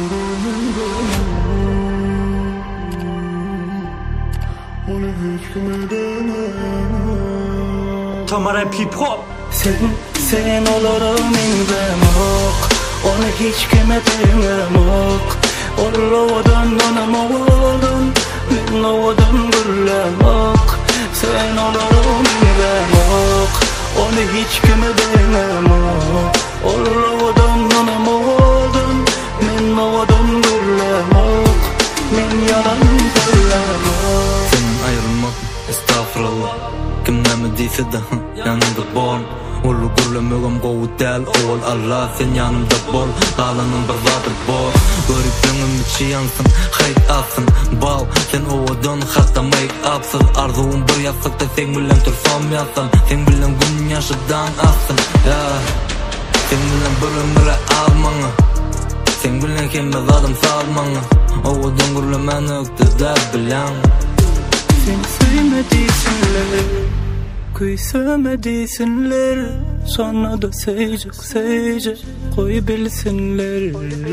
Tamara People. Sen olurum indem ok, onu hiç kime demem ok. Oğlan anam oğlan, men oğlan gülüm ok. Sen olurum indem ok, onu hiç kime demem ok. Oğlan anam oğlan, men oğlan gülüm ok. Men yalan gülüm ok. Senin ayrılmak estağfurullah, kim nemi deyse de yanımda bol. Ulu gürlemegem gowu del ol Allah sen yanımda bol. Galanın bir zatı bol. Görüklüğüm içi yansın, hayt alsın bal. Sen ovadan hatta make upsız. Arzuğum bir yasakta sen bilen tursam yasan. Sen bilen gün yaşıdan aksın ya. Sen bilen bir ömre almanı. Sen bilen kembe zadım salmanı. Ovadan gürlemen öktü de bilen. Sen sevmediysinler, kuy sevmediysinler. Sonra da sevecek koy bilsinler.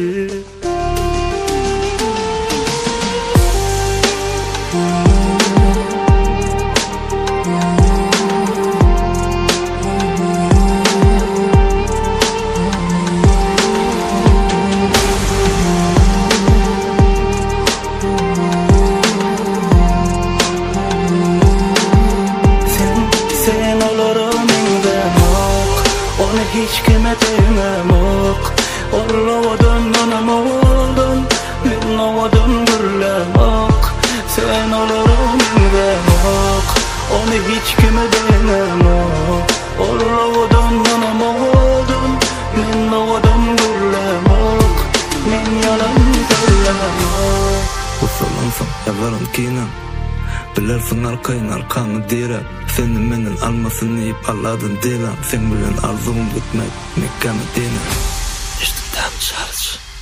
Hiç kime demem ok. Oğlan anam oğlan, men oğlan gülüm ok. Sen olurum indem ok, onu hiç kime demem ok. Oğlan anam oğlan, men oğlan gülüm ok. Men yalan gülüm ok. Usalansam yavarım kinem, bilersin arkayın arkanı direm. Seni menden almasın deyip alladın dilem. Sen bilen arzum gitmek Mekke Medine. İşte tam şarj.